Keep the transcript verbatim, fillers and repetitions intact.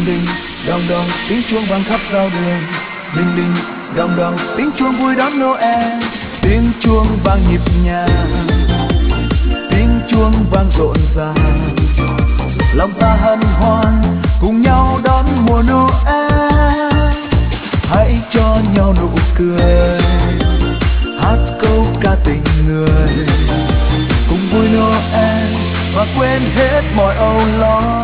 Đinh đinh đong đong tiếng chuông vang khắp giao đường. Đinh đinh đong đong tiếng chuông vui đón Noel. Tiếng chuông vang nhịp nhàng, tiếng chuông vang rộn ràng, lòng ta hân hoan cùng nhau đón mùa Noel. Hãy cho nhau nụ cười, hát câu ca tình người, cùng vui Noel và quên hết mọi âu lo.